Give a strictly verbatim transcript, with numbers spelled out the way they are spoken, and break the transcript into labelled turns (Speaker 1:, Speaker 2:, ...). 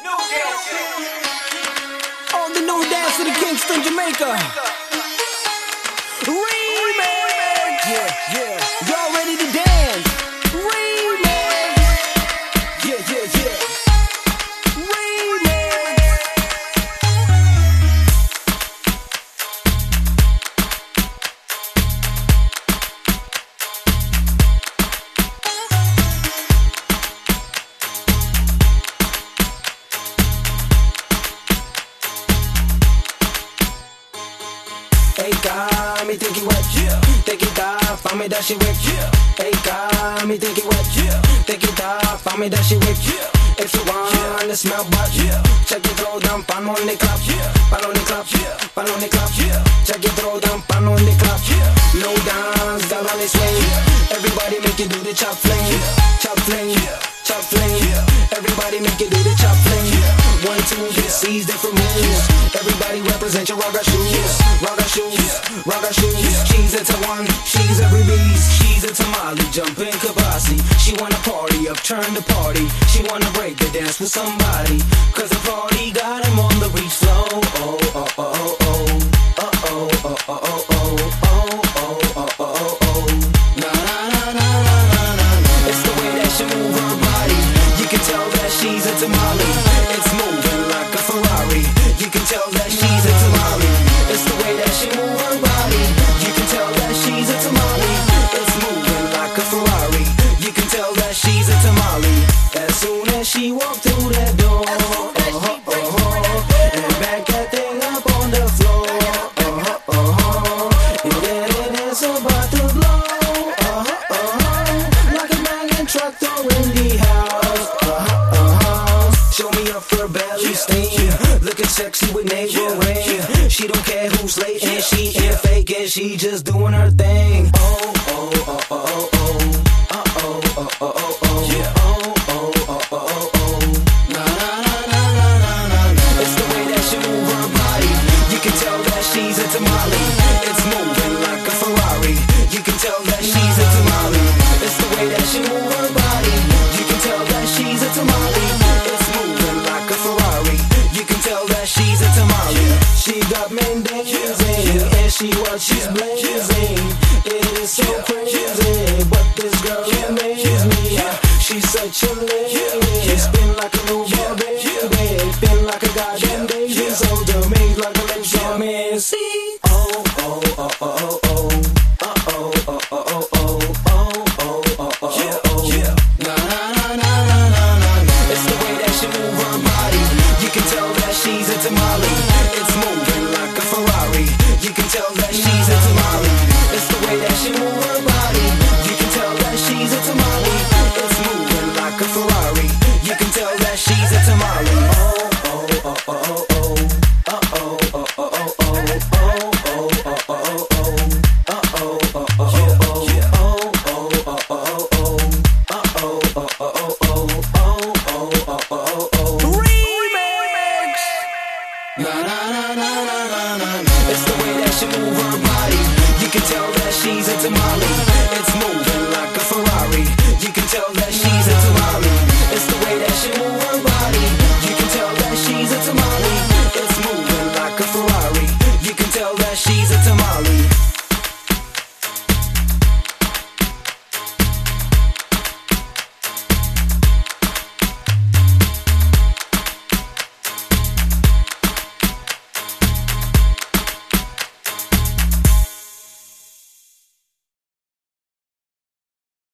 Speaker 1: On the new dance to the Kingston, Jamaica. Remix. Yeah, yeah. Y'all ready to dance? Remix. Yeah, yeah, yeah. Remix. Hey God, me think it wet, yeah. Take it off, find me that shit wet, yeah. Hey God, me think it wet, yeah. Take it off, find me that shit wet, yeah. If you want yeah. to smell butt, yeah. Check your throat down, pan on the clap, yeah. Pan on the clap, yeah. Pan on the clap, yeah. Check your throat down, pan on the clap, yeah. No dance, girl on the swing, yeah. Everybody make you do the chop fling, yeah. Chop fling, yeah. Chop fling, yeah. Everybody make you do the chop fling, yeah. One, two, three, C's different moves. Everybody represent your ragga shoes, ragga shoes, ragga shoes. She's a Tawan, she's every beast. She's a tamale, jumping kabasi. She wanna party up, turn the party. She wanna break the dance with somebody. Cause the party got him on the beach flow. Oh, oh, oh, oh, oh. Uh oh, oh, oh, oh, oh. Oh, oh, oh, oh, oh, oh. Na na na na na na na. It's the way that she move her body. You can tell that she's a tamale. It's moving like a Ferrari. You can tell that she's a tamale. It's the way that she move her body. You can tell that she's a tamale. It's moving like a Ferrari. You can tell that she's a tamale. As soon as she walked through that door, uh-huh, uh-huh, and back that thing up on the floor, uh-huh, uh-huh, and then it is about to blow, uh-huh, uh-huh, like a banging tractor in the house, uh-huh, uh-huh. Show me up her belly steam, looking sexy with navel ring. She don't care who's late and she ain't faking, she just doing her thing. Oh, oh, oh, oh, oh, uh oh, oh, oh, oh, oh, yeah. Oh, oh, oh, oh, oh, oh. Na na na na na na na na. It's the way that she move her body. You can tell that she's a tamale. It's moving like a Ferrari. You can tell that she's a tamale. It's the way that she move her body. You can tell that she's a tamale. It's moving like a Ferrari. You can tell that she's a tamale. She got men dancing and she what she's blazing. It is so crazy, but this girl amazes me. She's such a lady, spin like a newborn baby, spin like a goddamn daisy. So to me like a lip from me. See? Oh oh oh oh oh, uh oh oh oh oh oh, oh oh oh oh oh. Na na na na na na na. It's the way that she move her body. You can tell that she's a tamale. It's moving like a Ferrari. You can tell that she's a tamale. It's the way that she move her body. You can tell that she's a tamale. It's moving like a Ferrari. You can tell that she's a tamale. Oh oh oh oh oh. Uh oh oh oh oh oh. Oh oh oh oh oh oh. Uh oh oh oh oh oh. Oh oh oh oh oh oh. Uh oh oh oh oh oh. Oh oh oh oh oh. Remix. Na na na na na na na. It's the way that she move her body. You can tell that she's a tamale. It's moving like a Ferrari. You can tell that she's a tamale. It's the way that she move her body. You can tell that she's a tamale. It's moving like a Ferrari. You can tell that she's a tamale.